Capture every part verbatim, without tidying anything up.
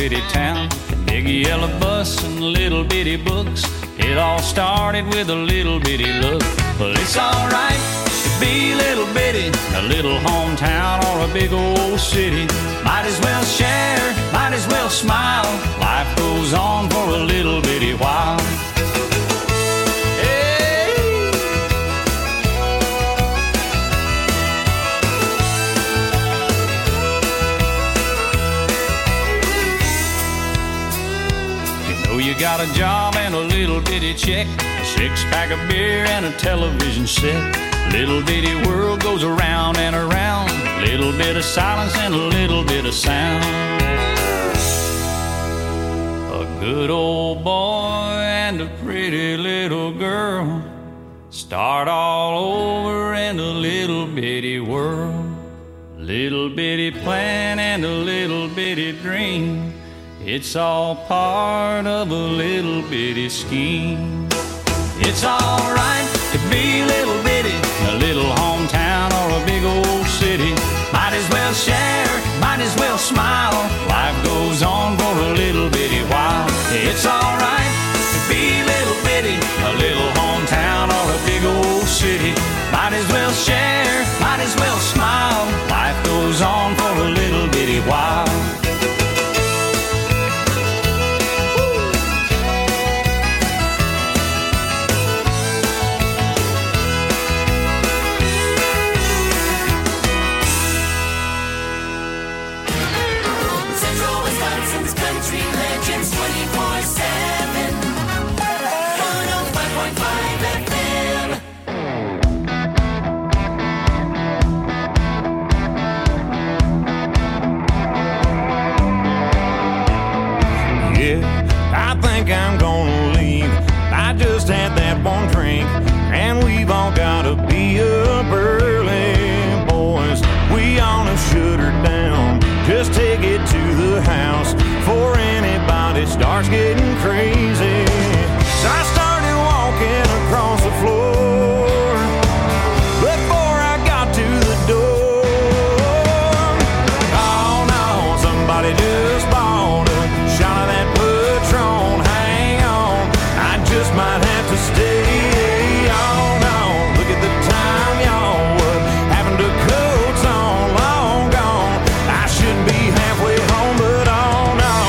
bitty town. Big yellow bus and little bitty books. It all started with a little bitty look. Well, it's alright to be little bitty, a little hometown or a big old city. Might as well share, might as well smile. Life goes on for a little bitty while. You got a job and a little bitty check, a six-pack of beer and a television set. Little bitty world goes around and around. Little bit of silence and a little bit of sound. A good old boy and a pretty little girl start all over in a little bitty world. Little bitty plan and a little bitty dream. It's all part of a little bitty scheme. It's alright to be little bitty, a little hometown or a big old city. Might as well share, might as well smile. Life goes on for a little bitty while. It's alright to be little bitty, a little hometown or a big old city. Might as well share, might as well smile. Life goes on for a little bitty while. I'm gonna leave. I just had that one drink, and we've all gotta be up early, boys. We all have shut her down. Just take it to the house before anybody starts getting crazy. So I started walking across the floor before I got to the door. Oh no, somebody just bought a shot of that Patron. Just might have to stay on, on. Look at the time, y'all. What happened to coats on? Long gone. I should be halfway home, but oh no.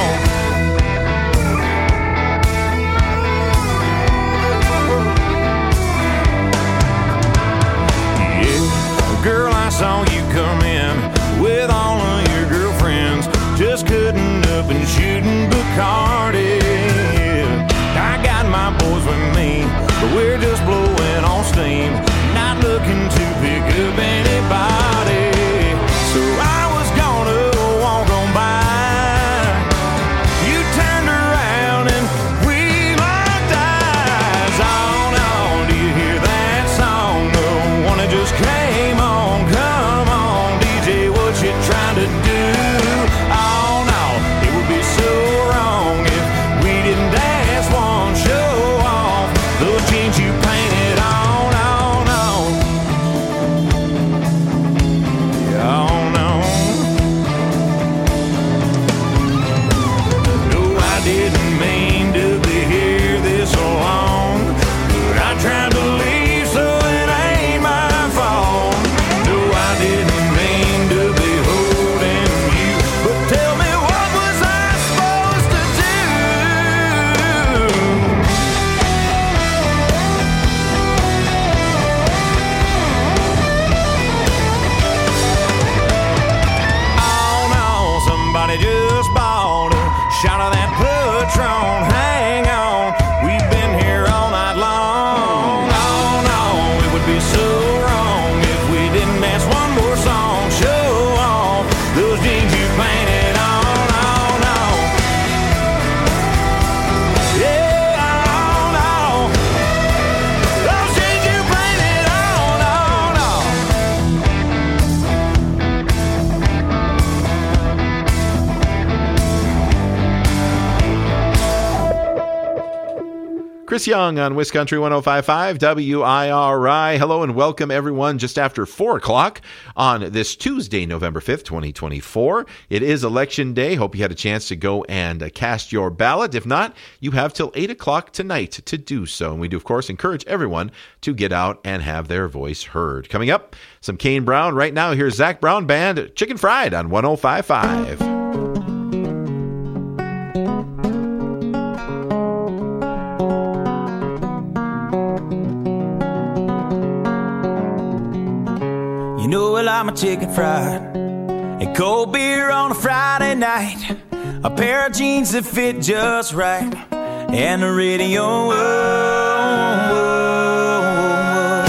Yeah, girl, I saw you come in with all of your girlfriends, just cutting up and shooting Bacardi. I got my boys with me, but we're just blowing on steam, not looking to pick up anybody. So I was gonna walk on by. You turned around and we locked eyes. Oh no, do you hear that song? The one that just came on. Come on, D J, what you trying to do? Oh no, it would be so wrong if we didn't dance one show off those jeans you painted on, on, on. Oh no. No, I didn't mean to be here this long, but I tried to leave, so it ain't my fault. No, I didn't mean to be holding you, but tell me, what was I supposed to do? Oh no, somebody just bought a shot of that Patron. Hang on, we've been here all night long. Oh no, it would be so wrong if we didn't dance one more song. Show off those jeans you painted on. Oh no. Yeah, oh no. Those jeans you painted on. Oh no. Chris Young on Wisconsin one oh five point five W I R I. Hello and welcome everyone just after four o'clock on this Tuesday, November fifth, twenty twenty-four. It is Election Day. Hope you had a chance to go and uh, cast your ballot. If not, you have till eight o'clock tonight to do so. And we do, of course, encourage everyone to get out and have their voice heard. Coming up, some Kane Brown. Right now, here's Zach Brown Band, Chicken Fried on one oh five point five. You know I like my chicken fried and cold beer on a Friday night, a pair of jeans that fit just right, and the radio. Whoa, whoa, whoa.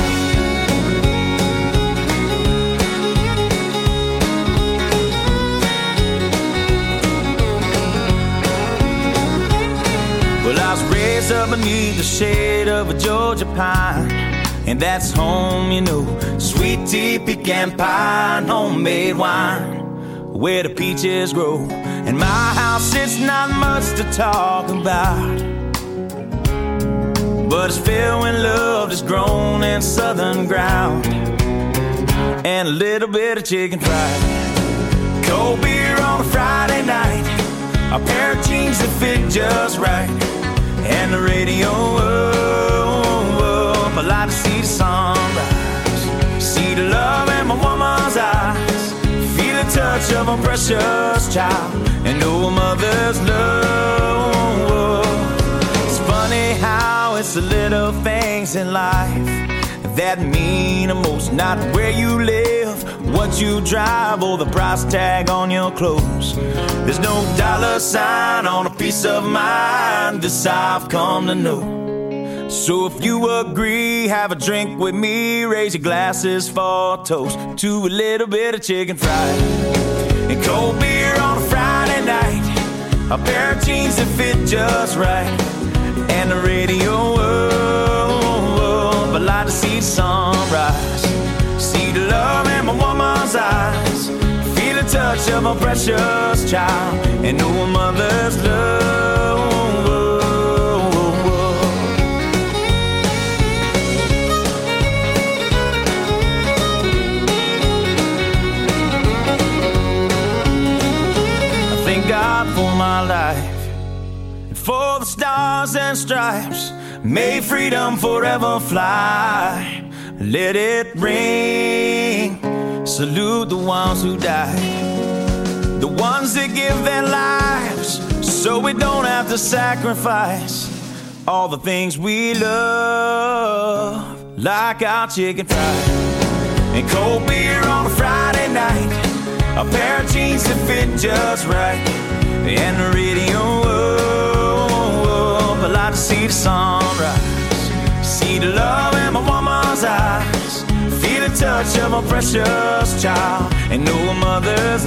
Well, I was raised up beneath the shade of a Georgia pine, and that's home, you know. Sweet tea, pecan pie, and homemade wine, where the peaches grow. And my house, it's not much to talk about, but it's filled with love that's grown in southern ground, and a little bit of chicken fried. Cold beer on a Friday night, a pair of jeans that fit just right, and the radio up. I like to see the sunrise, see the love in my woman's eyes, feel the touch of a precious child, and know a mother's love. It's funny how it's the little things in life that mean the most. Not where you live, what you drive, or the price tag on your clothes. There's no dollar sign on a piece of mind, this I've come to know. So if you agree, have a drink with me, raise your glasses for a toast to a little bit of chicken fried and cold beer on a Friday night, a pair of jeans that fit just right, and the radio up. I like to see the sunrise, see the love in my woman's eyes, feel the touch of a precious child, and know a mother's love. God for my life, and for the stars and stripes, may freedom forever fly. Let it ring, salute the ones who died, the ones that give their lives so we don't have to sacrifice all the things we love, like our chicken fried and cold beer on a Friday night, a pair of jeans that fit just right, and the radio up. I like to see the sunrise, see the love in my woman's eyes, feel the touch of a precious child, and know a mother's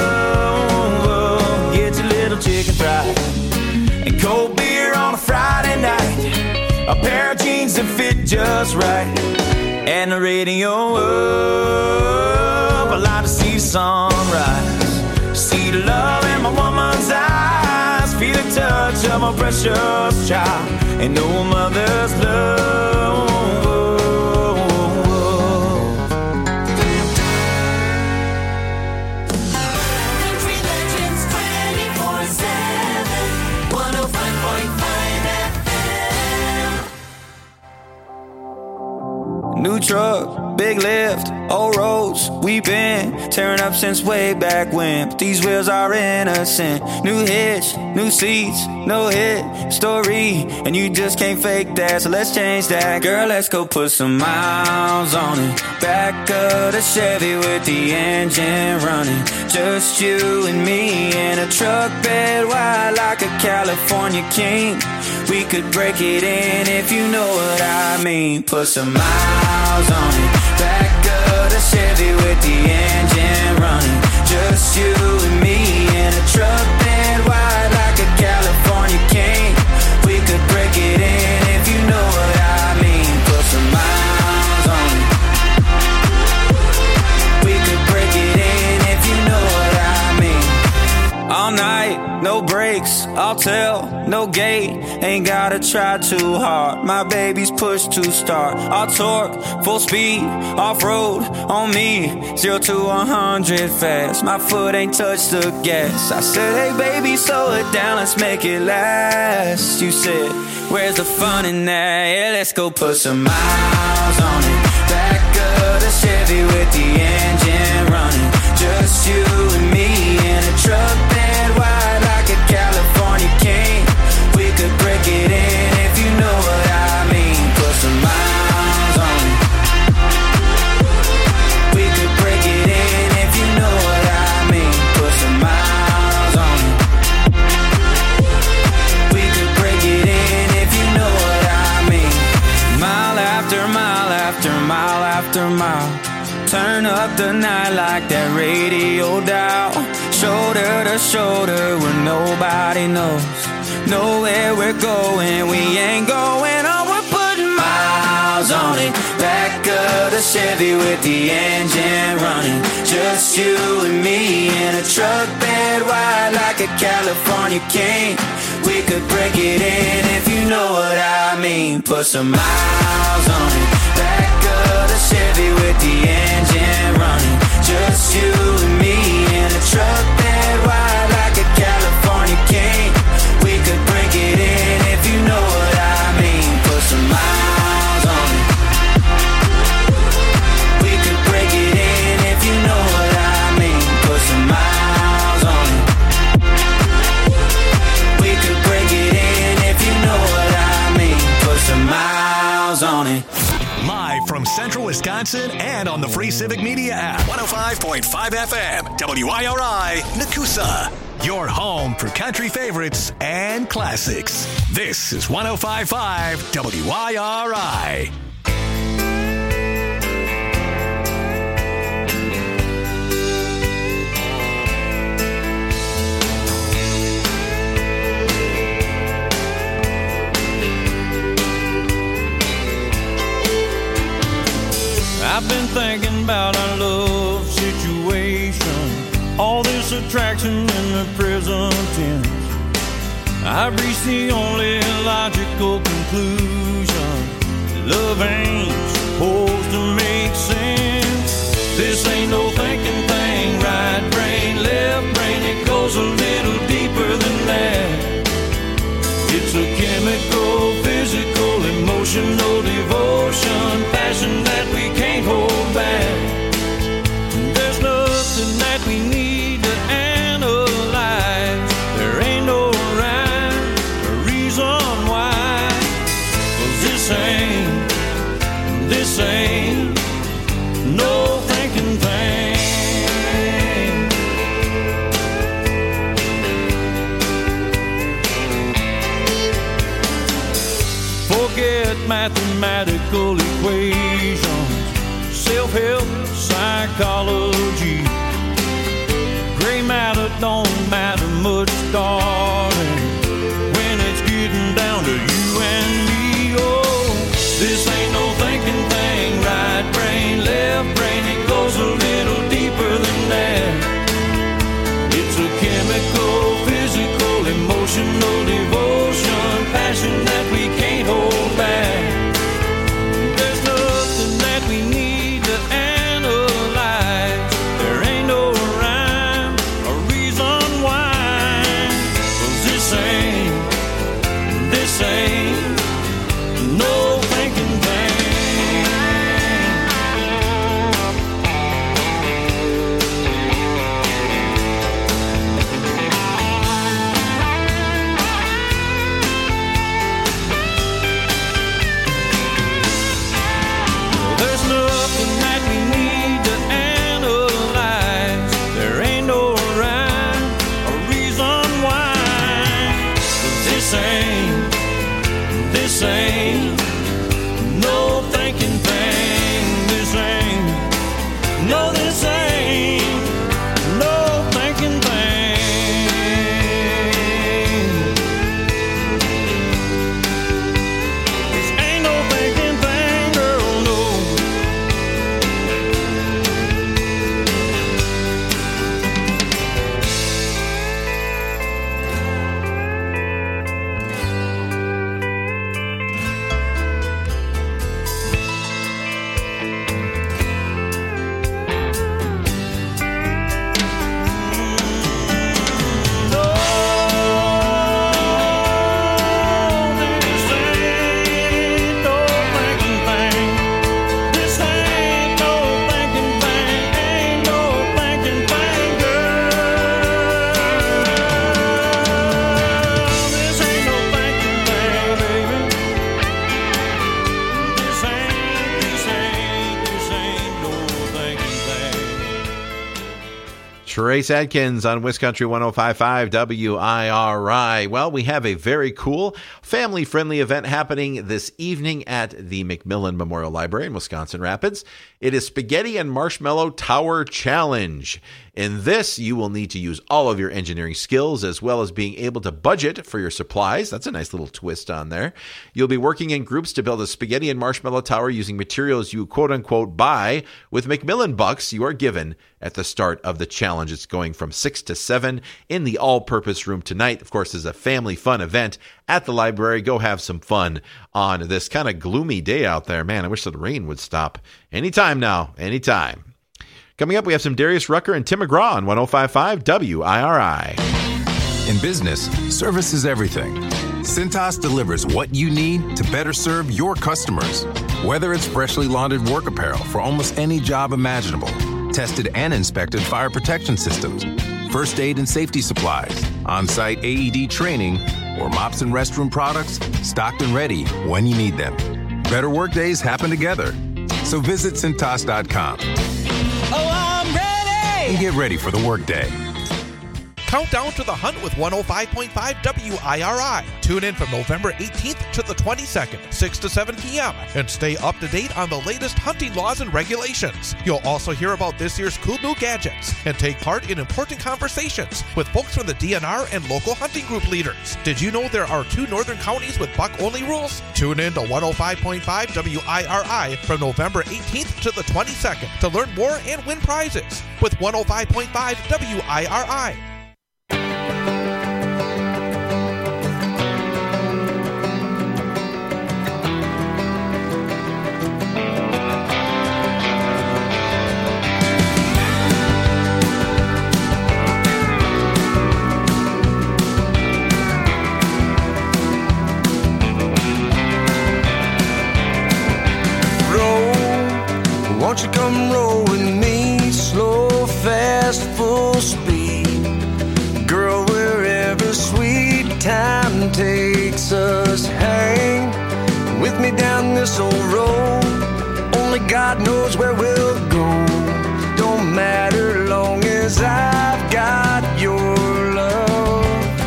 love. Get your little chicken fried and cold beer on a Friday night, a pair of jeans that fit just right, and the radio up. I like to see the sunrise, see the love in my woman's eyes, feel the touch of a precious child, and know a mother's love. Country Legends twenty-four seven, one oh five point five F M. New truck, big lift, old roads, we've been tearing up since way back when. But these wheels are innocent. New hitch, new seats, no hit story, and you just can't fake that, so let's change that. Girl, let's go put some miles on it. Back of the Chevy with the engine running, just you and me in a truck bed wide like a California king. We could break it in if you know what I mean. Put some miles on it. Back of the Chevy with the engine running, just you and me in a truck bed wide like a California king. We could break it in if you know what I mean. Put some miles on it. We could break it in if you know what I mean. All night, no no brakes, I'll tell, no gate. Ain't gotta try too hard, my baby's push to start. I'll torque, full speed, off-road, on me. Zero to a hundred fast, my foot ain't touched the gas. I said, hey baby, slow it down, let's make it last. You said, where's the fun in that? Yeah, let's go put some miles on it. Back of the Chevy with the engine running. Just you and me in a truck bed wide like a California king. We could break it in if you know what I mean. Put some miles on it. We could break it in if you know what I mean. Put some miles on it. We could break it in if you know what I mean. Mile after mile after mile after mile. Turn up the night like that radio dial. Shoulder to shoulder where nobody knows. Know where we're going, we ain't going on. We're putting miles on it. Back of the Chevy with the engine running. Just you and me in a truck bed wide like a California king. We could break it in if you know what I mean. Put some miles on it. Back of the Chevy with the engine running. Just you and me in a truck bed wide like a California king. We could break it in if you know what I mean. Put some miles on it. We could break it in if you know what I mean. Put some miles on it. We could break it in if you know what I mean. Put some miles on it. Live from Central Wisconsin and on the Free Civic Media app. one oh five point five F M, W I R I, Nakusa. Your home for country favorites and classics. This is one oh five point five W I R I. I've been thinking about our love situation, all this attraction in the present tense. I've reached the only logical conclusion: love ain't supposed to make sense. This ain't no thinking thing, right brain, left brain, it goes a little deeper than that. It's a chemical, physical, emotional devotion, passion that we can't hold back. There's nothing that we need to analyze. There ain't no rhyme or reason why. 'Cause this ain't, this ain't no thinking thing. Forget mathematical equations, self-help, psychology. Gray matter don't matter much, darling, when it's getting down to you and me. Oh, this ain't no thinking thing, right brain, left brain, it goes a little deeper than that. It's a chemical, physical, emotional devotion, passion that we can't hold back. There's nothing that we need to analyze. There ain't no rhyme or reason why. Trace Adkins on Wiz Country one oh five point five W I R I. Well, we have a very cool family-friendly event happening this evening at the McMillan Memorial Library in Wisconsin Rapids. It is Spaghetti and Marshmallow Tower Challenge. In this, you will need to use all of your engineering skills as well as being able to budget for your supplies. That's a nice little twist on there. You'll be working in groups to build a spaghetti and marshmallow tower using materials you quote-unquote buy with McMillan bucks you are given at the start of the challenge. It's going from six to seven in the all-purpose room tonight. Of course, it's a family fun event at the library. Go have some fun on this kind of gloomy day out there. Man, I wish the rain would stop. Anytime now, anytime. Coming up, we have some Darius Rucker and Tim McGraw on one oh five point five W I R I. In business, service is everything. Cintas delivers what you need to better serve your customers. Whether it's freshly laundered work apparel for almost any job imaginable, tested and inspected fire protection systems, first aid and safety supplies, on-site A E D training, or mops and restroom products, stocked and ready when you need them. Better work days happen together. So visit Cintas dot com. Oh, I'm ready! And get ready for the workday. Countdown to the hunt with one oh five point five W I R I. Tune in from November eighteenth to the twenty-second, six to seven p.m. and stay up to date on the latest hunting laws and regulations. You'll also hear about this year's cool new gadgets and take part in important conversations with folks from the D N R and local hunting group leaders. Did you know there are two northern counties with buck-only rules? Tune in to one oh five point five W I R I from November eighteenth to the twenty-second to learn more and win prizes with one oh five point five W I R I. Won't you come roll with me, slow, fast, full speed? Girl, wherever sweet time takes us, hang with me down this old road. Only God knows where we'll go. Don't matter long as I've got your love.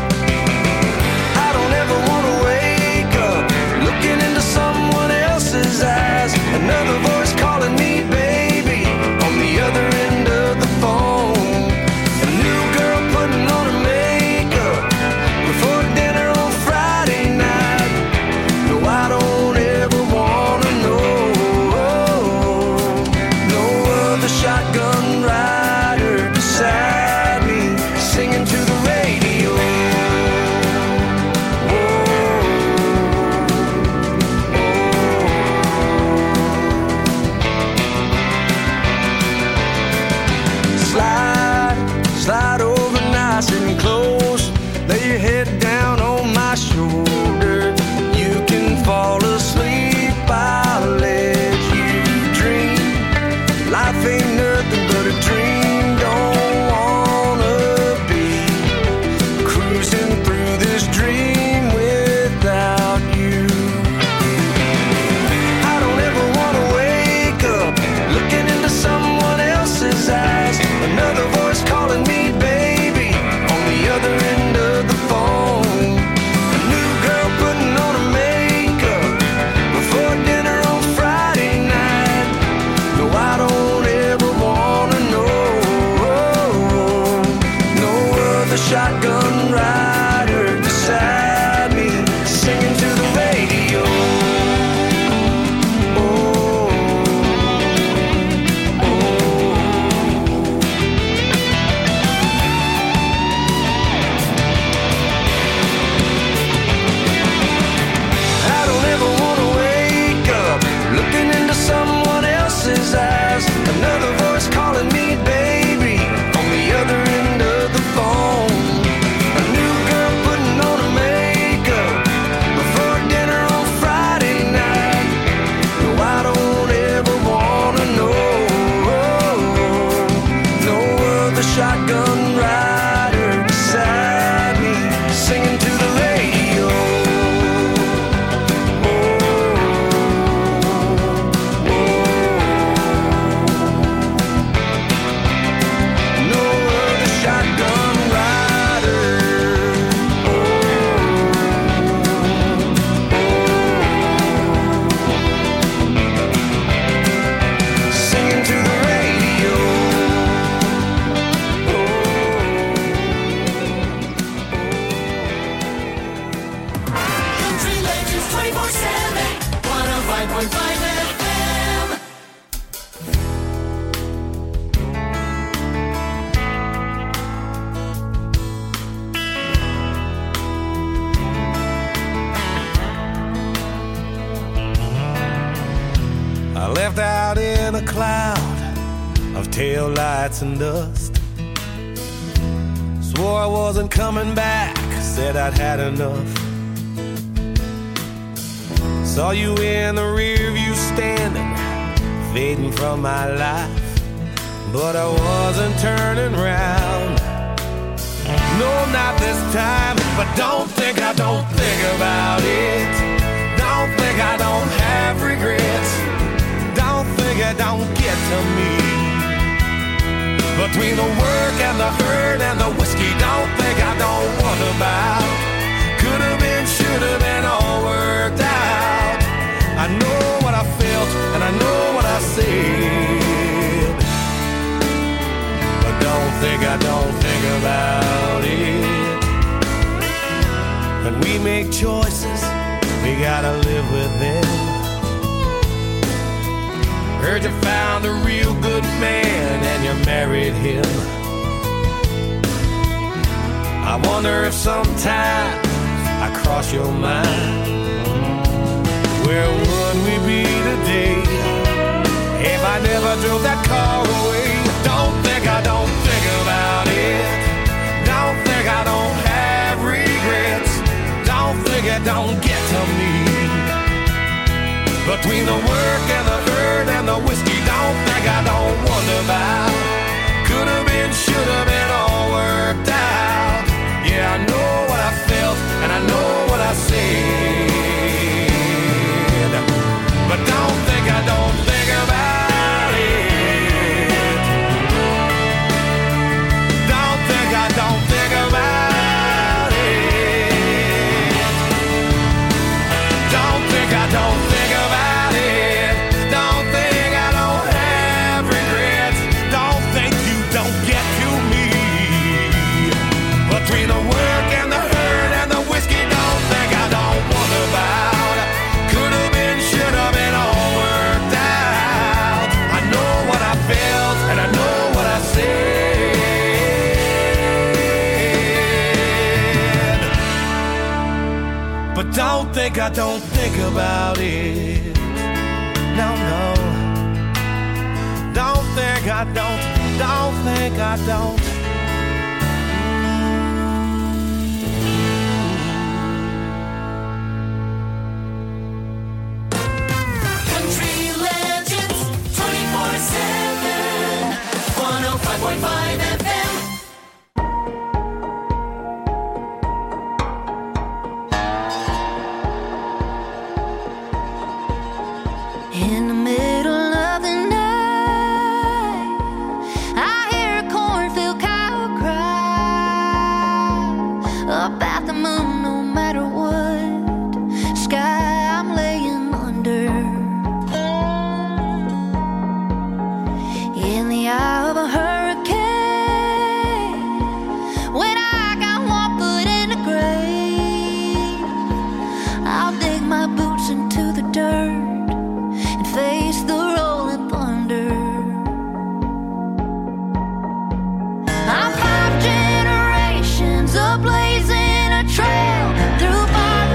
I don't ever want to wake up looking into someone else's eyes. Another voice calling me baby on the other end of the phone. A new girl putting on her makeup before dinner on Friday night. No, I don't ever wanna know. No other shotgun rider beside me singing to the radio. Slide over nice and close. Lay your head down on my shoulder. You can fall asleep, I'll let you dream. Life ain't nothing but a dream. Don't wanna be cruising through this dream without you. I don't ever wanna wake up looking into someone else's eyes. Another voice calling me baby on the other end of the phone. A new girl point five F M. I left out in a cloud of tail lights and dust. Swore I wasn't coming back, said I'd had enough. Saw you in the rear view standing, fading from my life, but I wasn't turning round. No, not this time, but don't think I don't think about it. Don't think I don't have regrets. Don't think it don't get to me. Between the work and the hurt and the whiskey, don't think I don't want about. Could have been, should have been, all worked out. I know what I felt and I know what I said, but don't think I don't think about it. When we make choices, we gotta live with them. Heard you found a real good man and you married him. I wonder if sometimes I cross your mind. Where would we be today if I never drove that car away? Don't think I don't think about it. Don't think I don't have regrets. Don't think it don't get to me. Between the work and the hurt and the whiskey, don't think I don't wonder about. Could have been, should have been, all worked out. Yeah, I know what I felt and I know what I said, but don't think I don't think about it. Don't think I don't think about it. Don't think I don't think about it. Don't think I don't have regrets. Don't think you don't get to me. Between the work and the hurt and the whiskey, don't think I don't want about. Could have been, should have been, all worked out. I know what I felt and I know what I said, but don't think I don't think about it. No, no. Don't think I don't, don't think I don't. Country Legends twenty-four seven. one oh five point five F M. In the middle of the night, I hear a cornfield cow cry about the moon. No matter what sky I'm laying under, in the eye of a hurricane, when I got one foot in the grave, I'll dig my boots into the dirt, face the rolling thunder. I'm five generations of blazing a trail through fire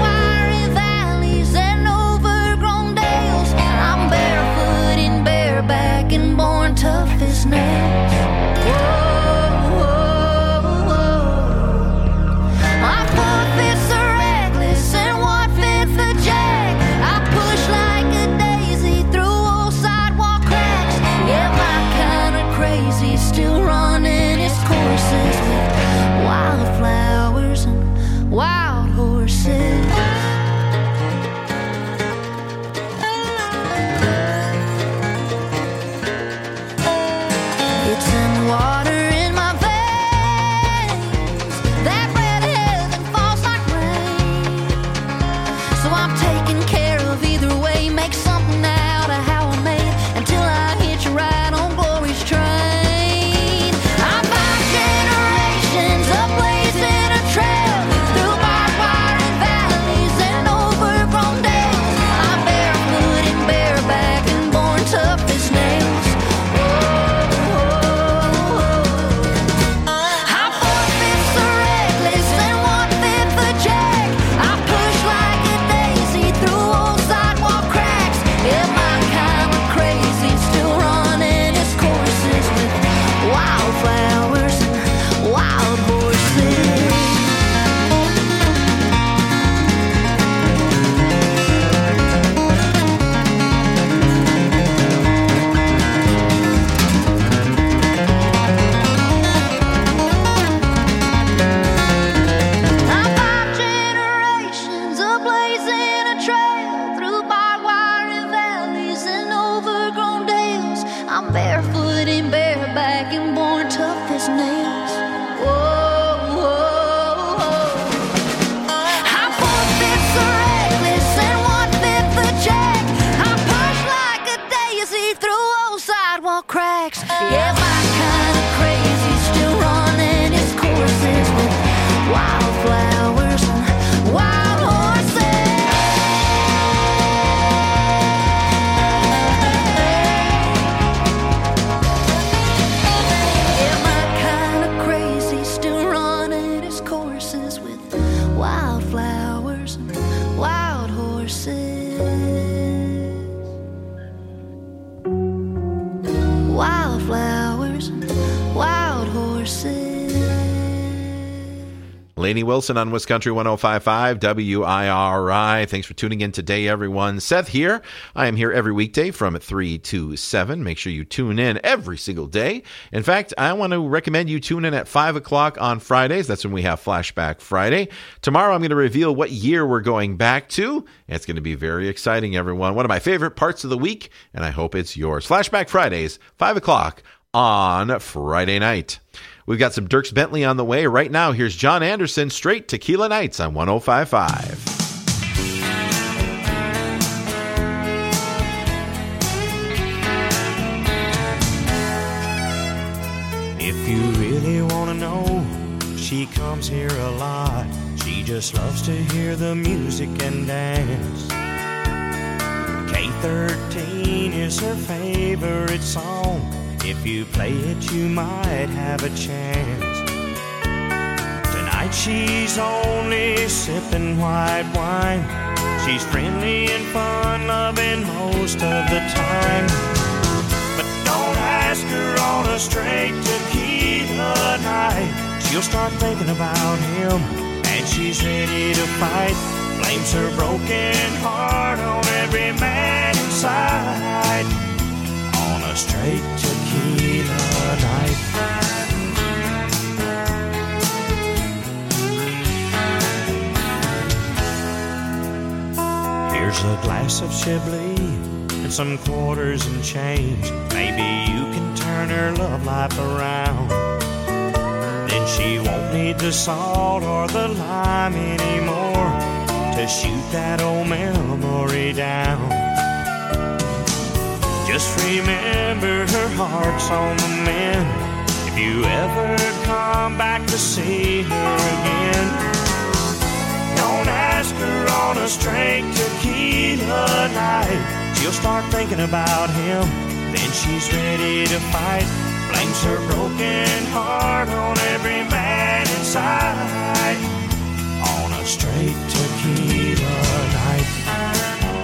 Lainey Wilson on West Country one oh five point five W I R I. Thanks for tuning in today, everyone. Seth here. I am here every weekday from three to seven. Make sure you tune in every single day. In fact, I want to recommend you tune in at five o'clock on Fridays. That's when we have Flashback Friday. Tomorrow, I'm going to reveal what year we're going back to. It's going to be very exciting, everyone. One of my favorite parts of the week, and I hope it's yours. Flashback Fridays, five o'clock on Friday night. We've got some Dierks Bentley on the way. Right now, here's John Anderson, Straight Tequila Nights on one oh five point five. If you really want to know, she comes here a lot. She just loves to hear the music and dance. K thirteen is her favorite song. If you play it, you might have a chance. Tonight she's only sipping white wine. She's friendly and fun-loving most of the time. But don't ask her on a straight tequila night. She'll start thinking about him, and she's ready to fight. Blames her broken heart on every man inside. On a straight tequila night. Here's a glass of Chablis and some quarters and change. Maybe you can turn her love life around. Then she won't need the salt or the lime anymore to shoot that old memory down. Just remember her heart's on the mend. If you ever come back to see her again, don't ask her on a straight tequila night. She'll start thinking about him, then she's ready to fight. Blames her broken heart on every man inside. On a straight tequila night.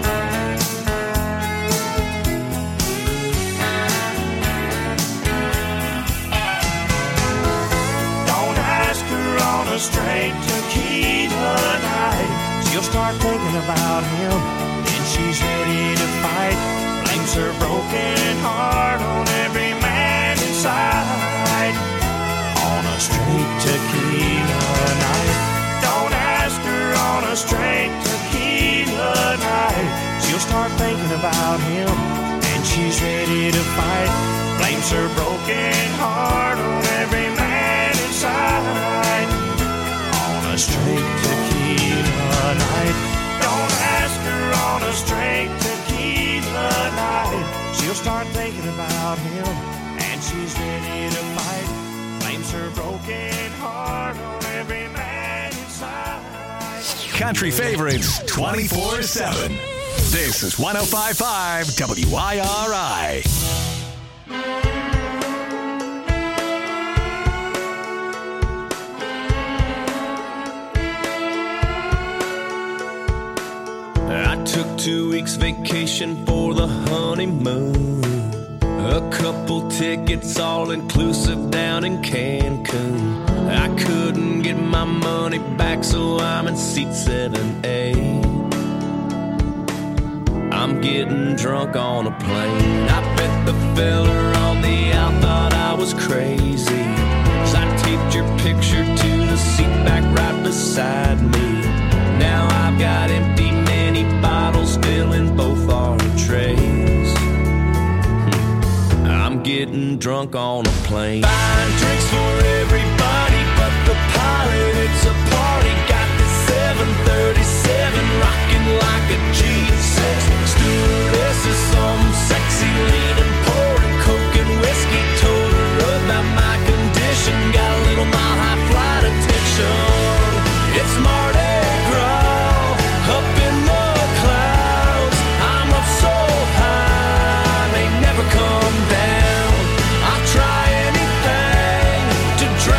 On a straight tequila night, she'll start thinking about him, then she's ready to fight. Blames her broken heart on every man inside. On a straight tequila night. Don't ask her on a straight tequila night. She'll start thinking about him, and she's ready to fight. Blames her broken heart on every man inside. A straight tequila night. Don't ask her on a straight tequila night. She'll start thinking about him, and she's ready to fight. Blames her broken heart on every man inside. Country favorites twenty-four seven. This is one oh five point five W I R I. Took two weeks vacation for the honeymoon. A couple tickets all inclusive down in Cancun. I couldn't get my money back, so I'm in seat seven A. I'm getting drunk on a plane. I bet the fella on the out thought I was crazy, 'cause I taped your picture to the seat back right beside me. Now I've got empty mini bottles filling both our trays. I'm getting drunk on a plane. Buying drinks for everybody but the pilot. It's a party. Got the seven thirty-seven rocking like a G six. Stewardess is some sexy leaning, pouring coke and whiskey. Told her about my condition. Got a little mile high flight attention. It's Mardi Gras up in the clouds. I'm up so high, they never come down. I'll try anything to drown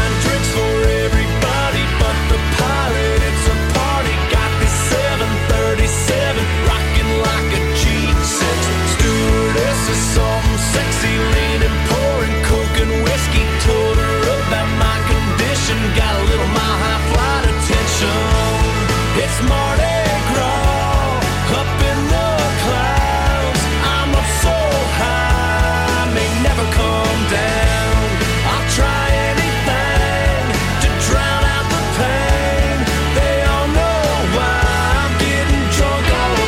Buying drinks for everybody but the pilot. It's a party. Got this seven thirty-seven rocking like a G six. Stewardess is something sexy, leaning, pouring coke and whiskey. Told her about my condition. Got a little mile high flight attention. It's Mardi Gras up in the clouds. I'm up so high, may never come down. I'll try anything to drown out the pain. They all know why I'm getting drunk on a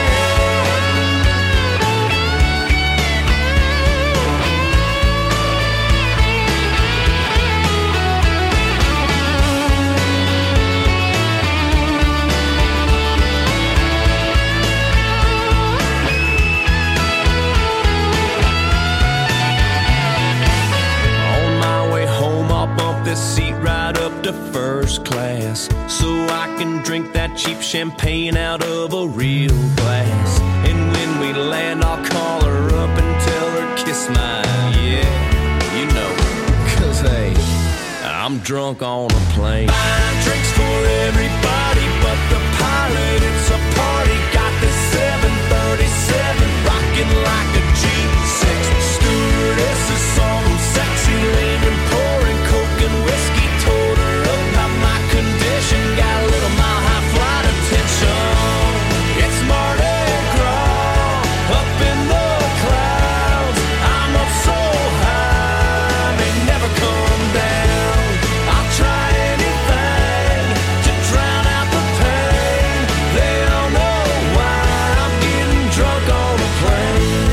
this seat right up to first class, so I can drink that cheap champagne out of a real glass. And when we land, I'll call her up and tell her kiss my, yeah, you know, cause hey, I'm drunk on a plane. Buying drinks for everybody but the pilot. It's a party. Got this seven thirty-seven rocking like a G six. Stewardess is something sexy, leaning, pouring coke and whiskey. Told her about my condition. Got a little mile high flight attention. It's Mardi Gras up in the clouds. I'm up so high, may never come down. I'll try anything to drown out the pain. They all know why I'm getting drunk on a plane.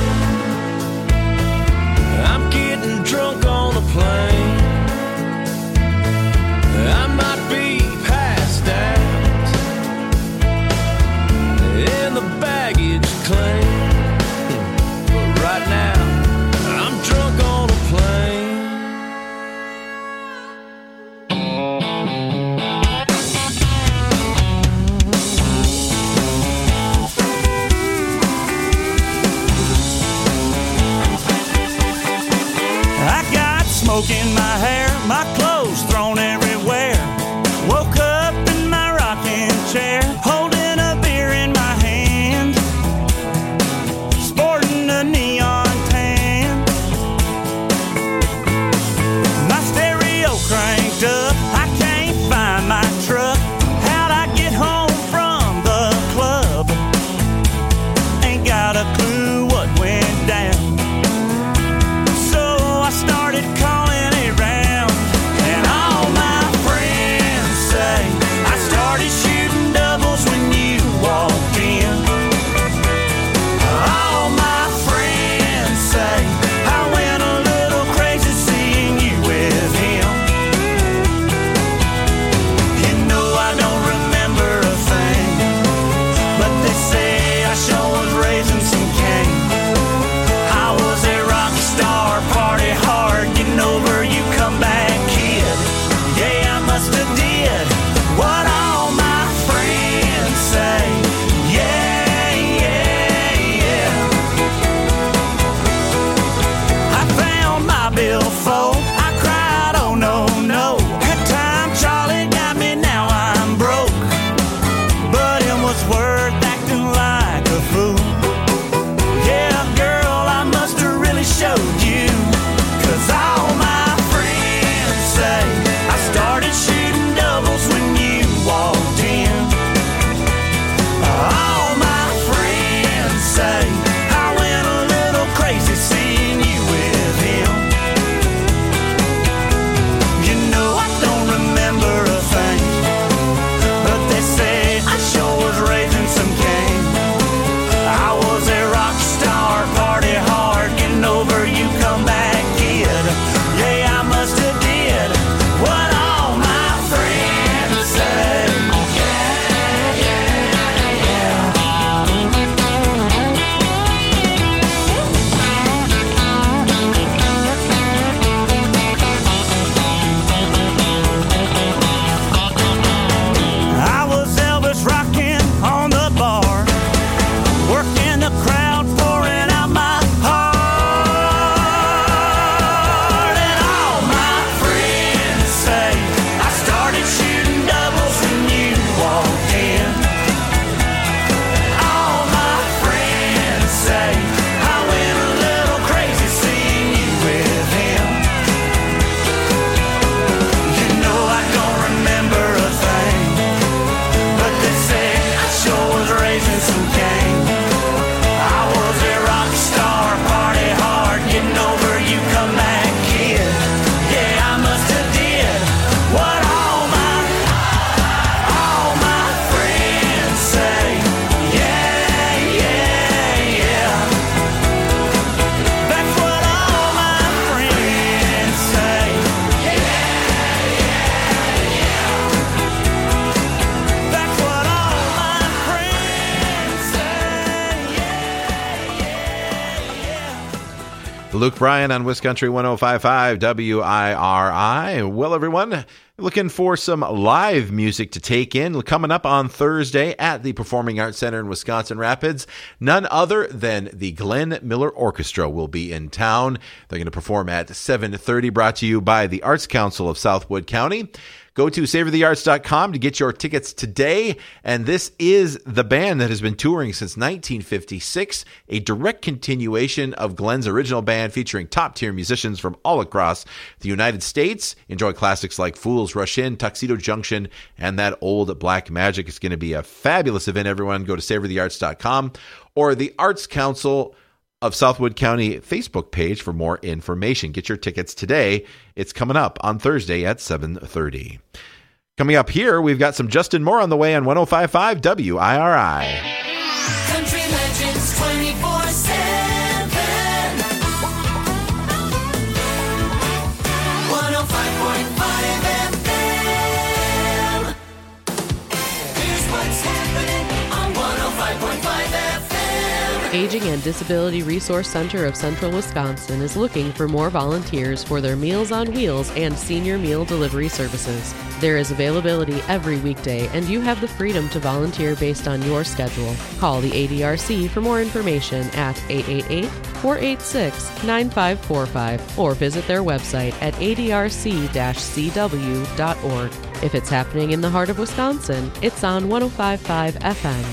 I'm getting drunk on a plane. I might be passed out in the baggage claim, but right now I'm drunk on a plane. I got smoke in my hair, my clothes thrown everywhere. Woke up in my rocking chair, holding a beer in my hand, sporting a neon tan. My stereo cranked up, I can't find my truck. How'd I get home from the club? Ain't got a clue what went down. So I started calling around, and all my friends say I started shooting doubles when you walked in. All my friends say I went a little crazy seeing you with him. Luke Bryan on Wiz Country one oh five point five W I R I. Well, everyone, looking for some live music to take in. Coming up on Thursday at the Performing Arts Center in Wisconsin Rapids, none other than the Glenn Miller Orchestra will be in town. They're going to perform at seven thirty, brought to you by the Arts Council of Southwood County. Go to savor the arts dot com to get your tickets today. And this is the band that has been touring since nineteen fifty-six, a direct continuation of Glenn's original band featuring top-tier musicians from all across the United States. Enjoy classics like Fools Rush In, Tuxedo Junction, and That Old Black Magic. It's going to be a fabulous event, everyone. Go to savor the arts dot com or the Arts Council of Southwood County Facebook page for more information. Get your tickets today. It's coming up on Thursday at seven thirty. Coming up here, we've got some Justin Moore on the way on one oh five point five W I R I. Country Legends twenty-four seven. one oh five point five F M. Here's what's happening on one oh five point five F M. Aging and Disability Resource Center of Central Wisconsin is looking for more volunteers for their Meals on Wheels and senior meal delivery services. There is availability every weekday, and you have the freedom to volunteer based on your schedule. Call the A D R C for more information at eight eight eight, four eight six, nine five four five or visit their website at A D R C C W dot org. If it's happening in the heart of Wisconsin, it's on one oh five point five F M.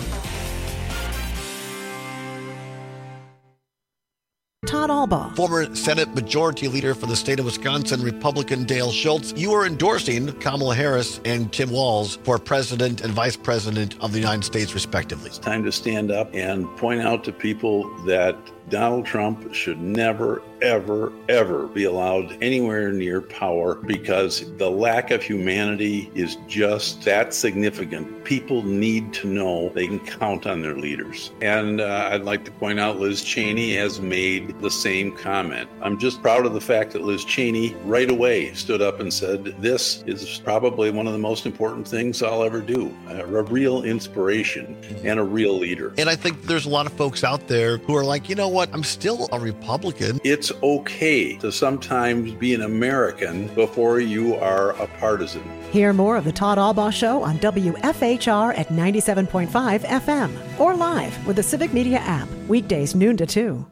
Todd Albaugh, former Senate Majority Leader for the state of Wisconsin, Republican Dale Schultz, you are endorsing Kamala Harris and Tim Walz for President and Vice President of the United States, respectively. It's time to stand up and point out to people that Donald Trump should never, ever, ever be allowed anywhere near power because the lack of humanity is just that significant. People need to know they can count on their leaders. And uh, I'd like to point out Liz Cheney has made the same comment. I'm just proud of the fact that Liz Cheney right away stood up and said, this is probably one of the most important things I'll ever do. A real inspiration and a real leader. And I think there's a lot of folks out there who are like, you know what? I'm still a Republican. It's okay to sometimes be an American before you are a partisan. Hear more of the Todd Albaugh Show on W F H R at ninety-seven point five F M or live with the Civic Media app, weekdays noon to two.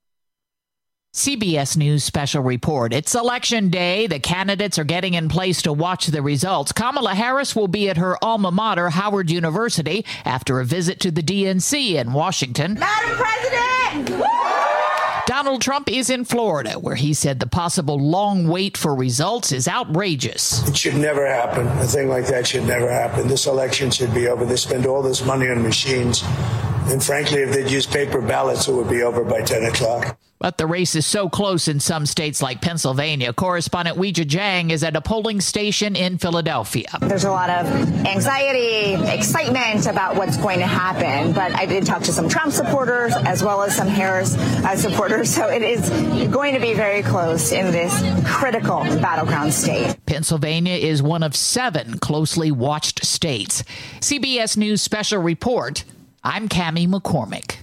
C B S News special report. It's Election Day. The candidates are getting in place to watch the results. Kamala Harris will be at her alma mater, Howard University, after a visit to the D N C in Washington. Madam President! Donald Trump is in Florida, where he said the possible long wait for results is outrageous. It should never happen. A thing like that should never happen. This election should be over. They spend all this money on machines. And frankly, if they'd use paper ballots, it would be over by ten o'clock. But the race is so close in some states like Pennsylvania. Correspondent Weijia Jiang is at a polling station in Philadelphia. There's a lot of anxiety, excitement about what's going to happen. But I did talk to some Trump supporters as well as some Harris uh, supporters. So it is going to be very close in this critical battleground state. Pennsylvania is one of seven closely watched states. C B S News special report. I'm Cammie McCormick.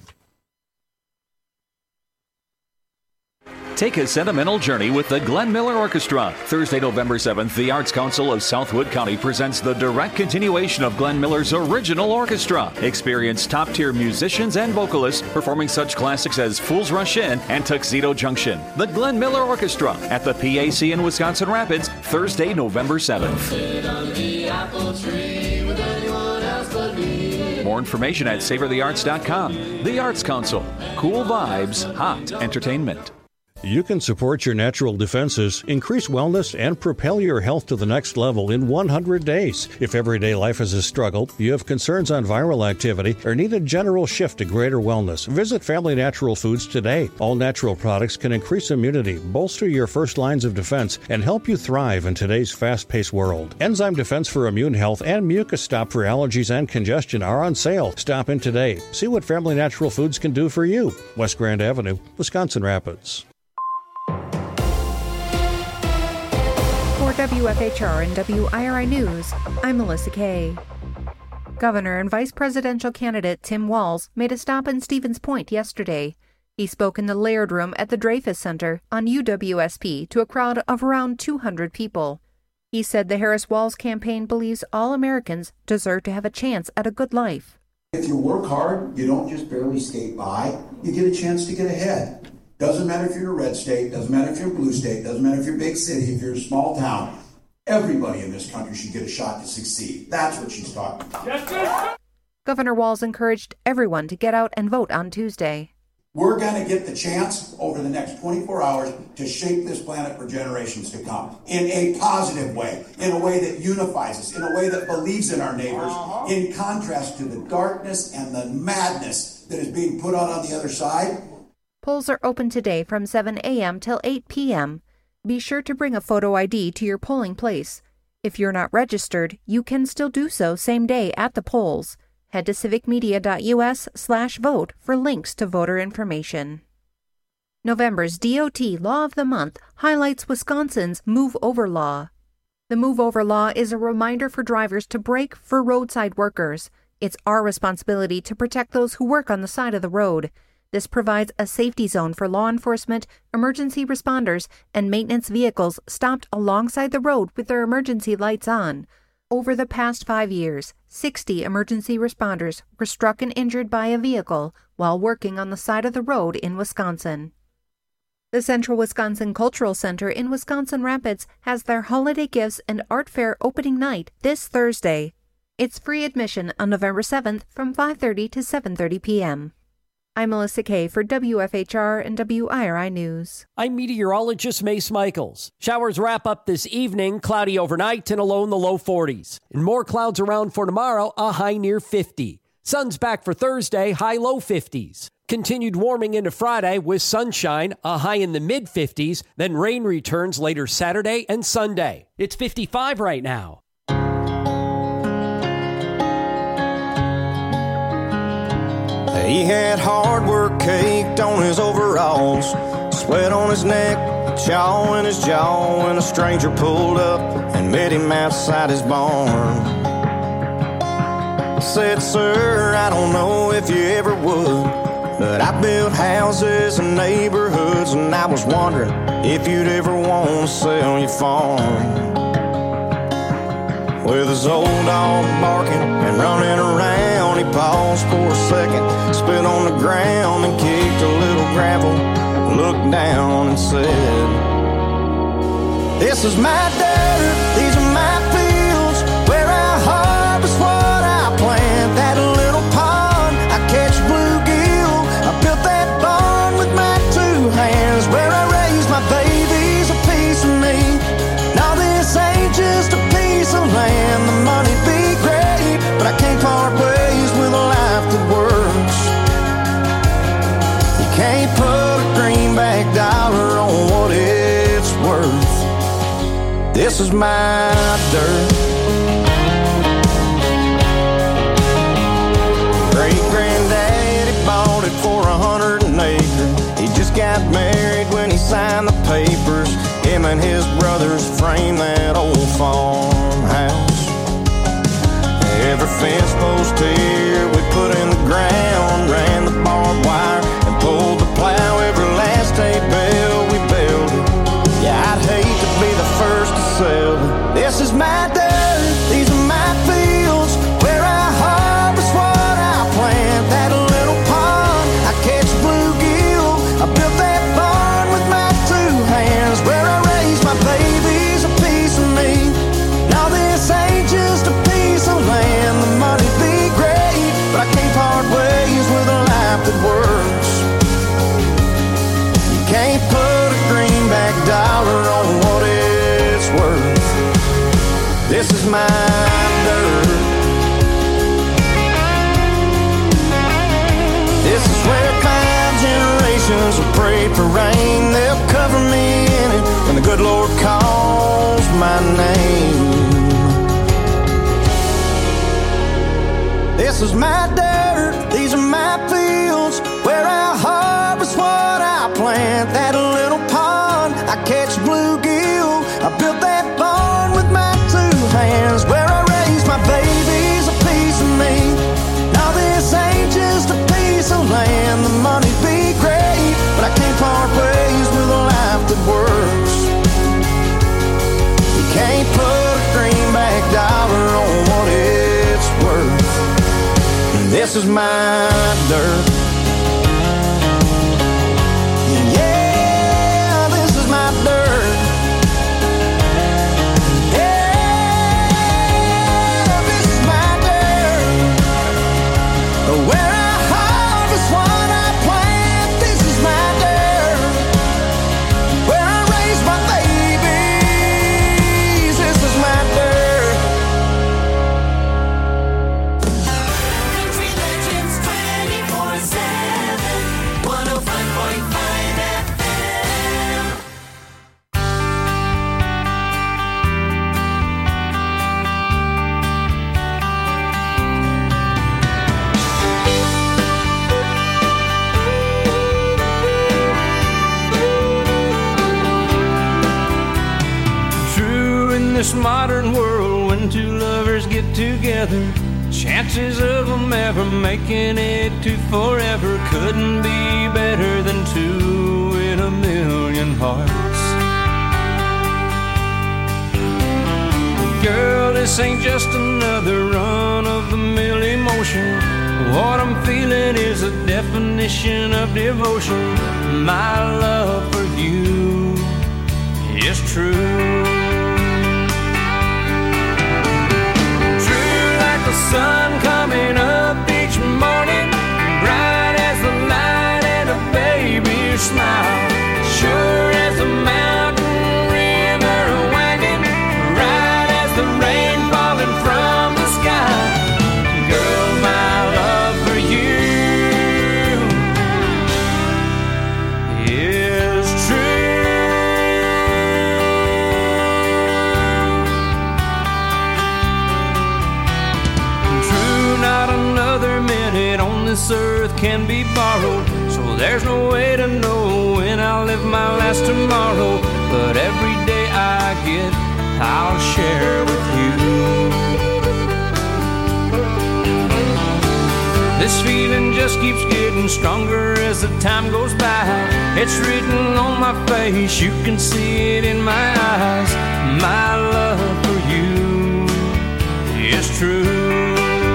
Take a sentimental journey with the Glenn Miller Orchestra. Thursday, November seventh, the Arts Council of Southwood County presents the direct continuation of Glenn Miller's original orchestra. Experience top-tier musicians and vocalists performing such classics as Fools Rush In and Tuxedo Junction. The Glenn Miller Orchestra at the P A C in Wisconsin Rapids, Thursday, November seventh. More information at savor the arts dot com. The Arts Council. Cool vibes, hot entertainment. You can support your natural defenses, increase wellness, and propel your health to the next level in one hundred days. If everyday life is a struggle, you have concerns on viral activity, or need a general shift to greater wellness, visit Family Natural Foods today. All natural products can increase immunity, bolster your first lines of defense, and help you thrive in today's fast-paced world. Enzyme Defense for Immune Health and Mucus Stop for allergies and congestion are on sale. Stop in today. See what Family Natural Foods can do for you. West Grand Avenue, Wisconsin Rapids. For W F H R and W I R I News, I'm Melissa Kay. Governor and Vice Presidential candidate Tim Walz made a stop in Stevens Point yesterday. He spoke in the Laird Room at the Dreyfus Center on U W S P to a crowd of around two hundred people. He said the Harris-Walz campaign believes all Americans deserve to have a chance at a good life. If you work hard, you don't just barely skate by, you get a chance to get ahead. Doesn't matter if you're a red state, doesn't matter if you're a blue state, doesn't matter if you're a big city, if you're a small town. Everybody in this country should get a shot to succeed. That's what she's talking about. Governor Walz encouraged everyone to get out and vote on Tuesday. We're going to get the chance over the next twenty-four hours to shape this planet for generations to come in a positive way, in a way that unifies us, in a way that believes in our neighbors, uh-huh. in contrast to the darkness and the madness that is being put out on the other side. Polls are open today from seven a.m. till eight p.m. Be sure to bring a photo I D to your polling place. If you're not registered, you can still do so same day at the polls. Head to civicmedia.us slash vote for links to voter information. November's D O T Law of the Month highlights Wisconsin's Move Over Law. The Move Over Law is a reminder for drivers to brake for roadside workers. It's our responsibility to protect those who work on the side of the road. This provides a safety zone for law enforcement, emergency responders, and maintenance vehicles stopped alongside the road with their emergency lights on. Over the past five years, sixty emergency responders were struck and injured by a vehicle while working on the side of the road in Wisconsin. The Central Wisconsin Cultural Center in Wisconsin Rapids has their holiday gifts and art fair opening night this Thursday. It's free admission on November seventh from five thirty to seven thirty p.m. I'm Melissa Kay for W F H R and W I R I News. I'm meteorologist Mace Michaels. Showers wrap up this evening, cloudy overnight and a low in the low forties. And more clouds around for tomorrow, a high near fifty. Sun's back for Thursday, high low fifties. Continued warming into Friday with sunshine, a high in the mid fifties. Then rain returns later Saturday and Sunday. It's fifty-five right now. He had hard work caked on his overalls, sweat on his neck, chaw in his jaw, when a stranger pulled up and met him outside his barn. Said, sir, I don't know if you ever would, but I built houses and neighborhoods, and I was wondering if you'd ever want to sell your farm. With his old dog barking and running around, he paused for a second, spit on the ground and kicked a little gravel, looked down and said, this is my dirt, these are my fields, where I harvest what I plant. That little pond, I catch bluegill, I built that barn with my two hands, where I raise my babies, a piece of me. Now this ain't just a piece of land, the money be great, but I can't part ways with a life that works. You can't put a greenback dollar on what it's worth. This is my dirt. Great granddaddy bought it for a hundred an acre. He just got married when he signed the papers. Him and his brothers framed that old farmhouse. Every fence post here we put in the ground, ran the barbed wire and pulled the plow. Every last hay bale we built it. Yeah, I'd hate to be the first to sell it. This is my dirt, these are my fields, where I harvest what I plant. That little pond, I catch bluegill, I built that barn with my two hands, where I raise my babies, a piece of me. Now this ain't just a piece of land, the money be great, but I can't part ways with a life that works. You can't put a greenback dollar on what it's worth. This is my dirt. This is where five generations will pray for rain. They'll cover me in it when the good Lord calls my name. This is my dirt, these are my fields, where I harvest what I plant. That little pond, I catch bluegill, I built that barn with my two hands, where I raise my babies, a piece of me. Now this ain't just a piece of land, the money be great, is my dirt. Yeah, this is my dirt. Yeah, this is my dirt. Where I harvest what I plant, this is my dirt. Where I raise my babies, this is my dirt. Country Legends twenty-four seven, one oh five point five F M. True, in this modern world, when two lovers get together, chances of them ever making it to forever couldn't be better than two in a million hearts. Girl, this ain't just another run-of-the-mill emotion. What I'm feeling is a definition of devotion. My love for you is true. True like the sun coming up each morning, bright as the light and a baby's smile, sure as the mountain river winding, right as the rain falling from the sky. Girl, my love for you is true. Not another minute on this earth can be borrowed, so there's no way to know when I'll live my last tomorrow. But every day I get, I'll share with you. This feeling just keeps getting stronger as the time goes by. It's written on my face, you can see it in my eyes. My love for you is true.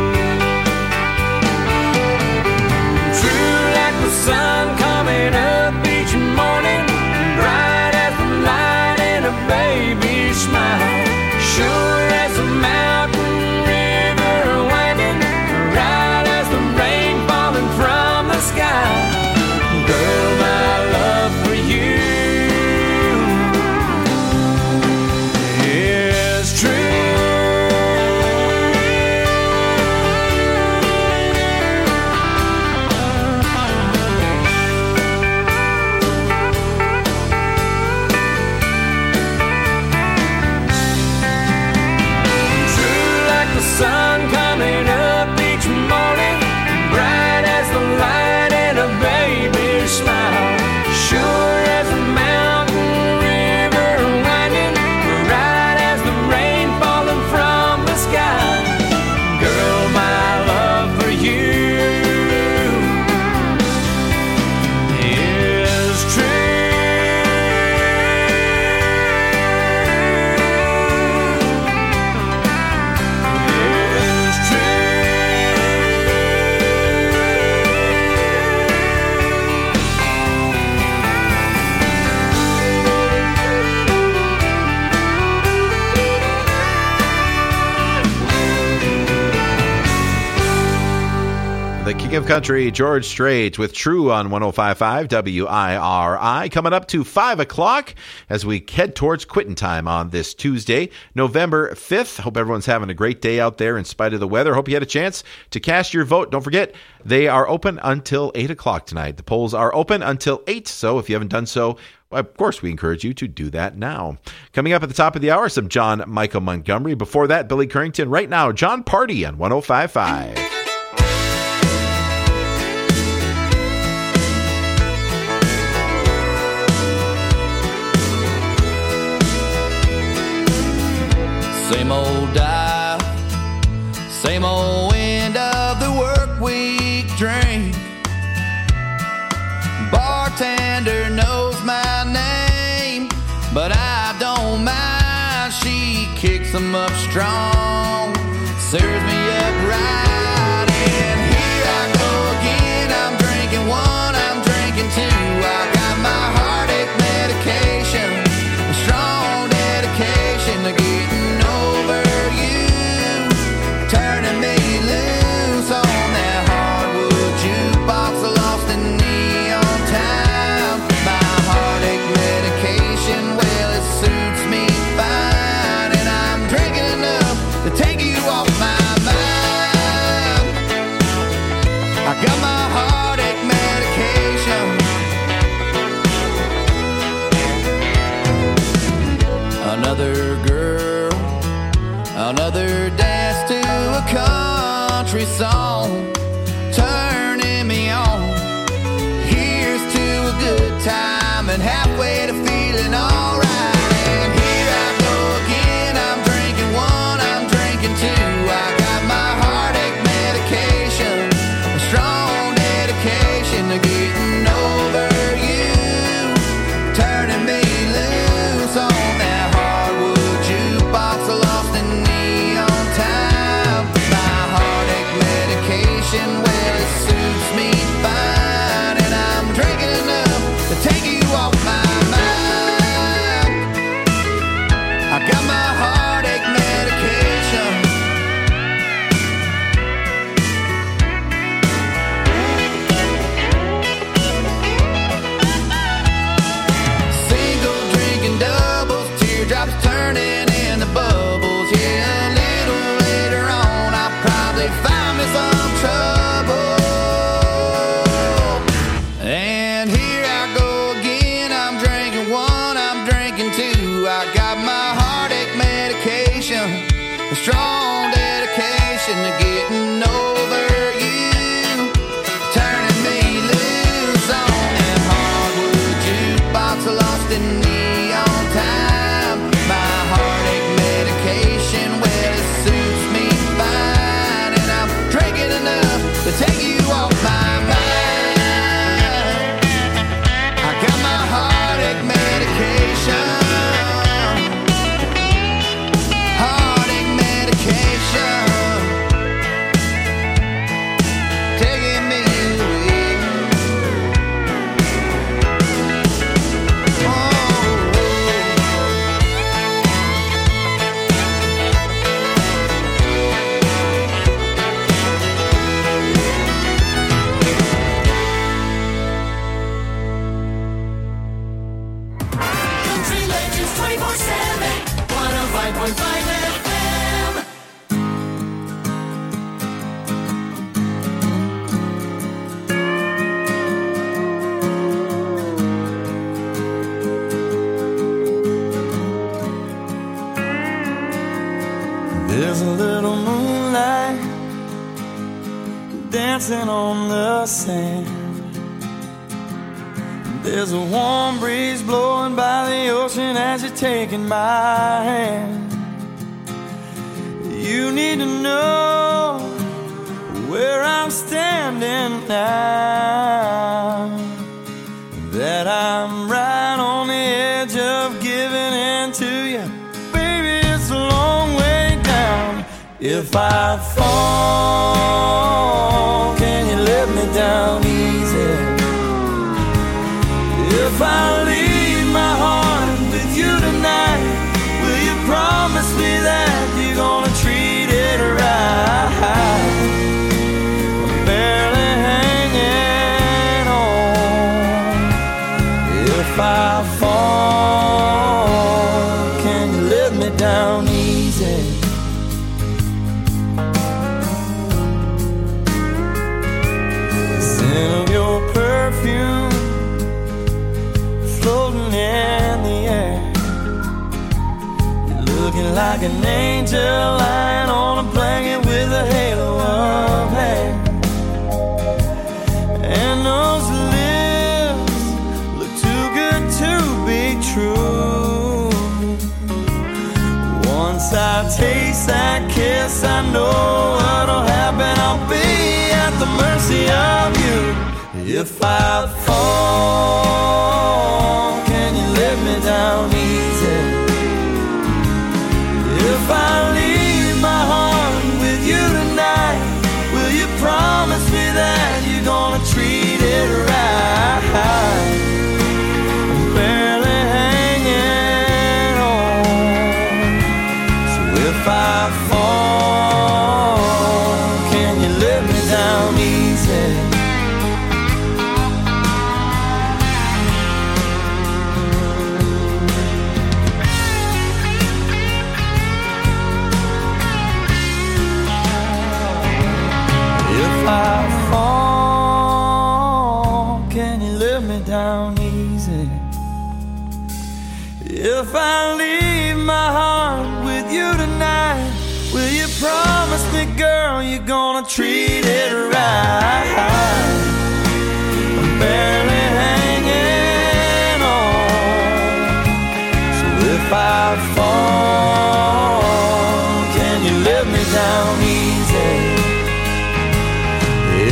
The sun coming up each morning, bright as the light and a baby's smile, sure as the mountain river winding, right as the rain falling from the sky. Girl, my love for you is true. Sun coming up each morning, bright as the light and a baby's smile, sure as the mountain river winding, right as the rain falling from the sky. Girl, my love for you is true. The King of Country, George Strait, with True on one oh five point five W I R I. Coming up to five o'clock as we head towards quitting time on this Tuesday, November fifth. Hope everyone's having a great day out there in spite of the weather. Hope you had a chance to cast your vote. Don't forget, they are open until eight o'clock tonight. The polls are open until eight, so if you haven't done so, of course, we encourage you to do that now. Coming up at the top of the hour, some John Michael Montgomery. Before that, Billy Currington. Right now, John Party on one oh five point five. Same old dial, same old end of the work week drink. Bartender knows my name, but I don't mind. She kicks them up strong, serves me up right, and here I Another dance to a country song, turning me on. Here's to a good time and halfway to feeling alright. And here I go again, I'm drinking one, I'm drinking two. I got my heartache medication, a strong dedication to getting over you, turning me loose on that hardwood jukebox, lost in neon time. My heartache medication, well, it suits me fine, and I'm drinking enough to take you off my mind. I got my heartache medication. Single drinking doubles, teardrops turning into bubbles. Yeah, a little later on, I'll probably find me some trouble. And here I go again, I'm drinking one, I'm drinking two. I got my heartache medication, a strong dedication to getting over you, turning me loose on that hardwood jukebox, lost in neon time. My heartache medication, well, it suits me fine, and I'm drinking enough to take you off my mind. I got my heartache medication, heartache medication, taking me away. Country Legends twenty-four seven, one oh five point five F M. There's a little moonlight dancing on the sand. There's a warm breeze blowing by the ocean as you're taking my hand. You need to know where I'm standing now, that I'm right on the edge of giving in to you. Baby, it's a long way down. If I fall, can you let me down easy? If I leave my heart with you tonight, will you promise me that you're gonna treat it right? I'm barely hanging on. If I fall, can you let me down easy? The scent of your perfume floating in the air. You're looking like an angel lying on a blanket with a halo of hair. And those lips look too good to be true. Once I taste that kiss, I know what'll happen. I'll be at the mercy of you. If I fall, can you let me down easy? If I leave my heart with you tonight, will you promise me that you're gonna treat it right? I'm barely hanging on. So if I fall, can you let me down easy? If I fall, can you let me down easy? If I leave my heart with you tonight, you gonna treat it right? I'm barely hanging on. So if I fall, can you lift me down easy?